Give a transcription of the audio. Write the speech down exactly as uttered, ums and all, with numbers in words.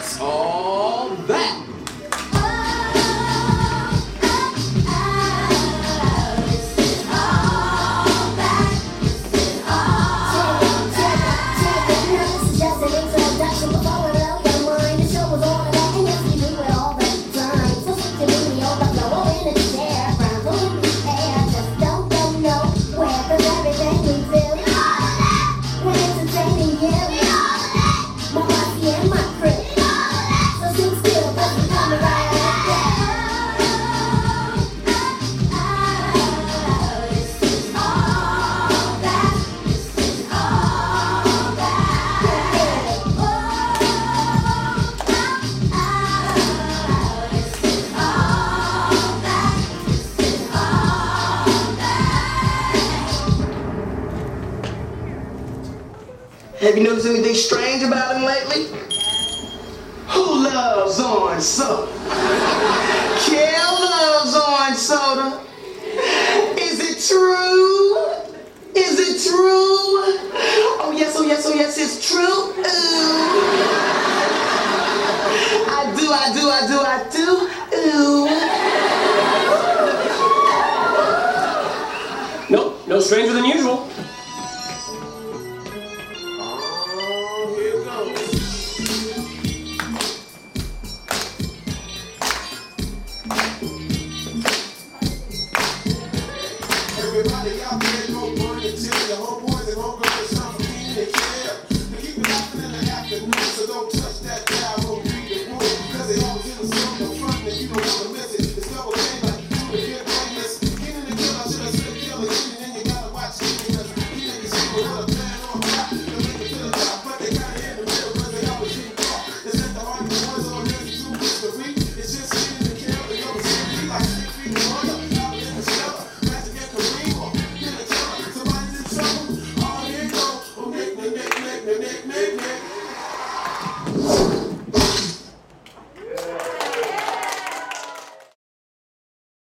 It's all that. Have you noticed anything strange about him lately? Who loves orange soda? Kel loves orange soda. Is it true? Is it true? Oh yes, oh yes, oh yes, it's true. Ooh. I do, I do, I do, I do. Nope, no stranger than usual. Everybody out there go burn it till your homeboys and homegirls are something clean and care. They keep it happening in the afternoon, so don't touch that dial, won't read the room. Cause they always in the sun, the front, and you don't want to miss it. It's double game like you do the kid bonus. Get in the kill, I should have said kill it. And then you gotta watch it because he niggas see with a plan on top. They make it to the top, but they got it in the middle cause they always in talk. It's at the heart of the ones on there, you do miss the week. It's just sitting in the kill, they go to see like six feet in order. Out in the cellar. Somebody's in trouble. Oh, here you go. Oh, Nick, Nick, Nick, Nick, Nick, Nick.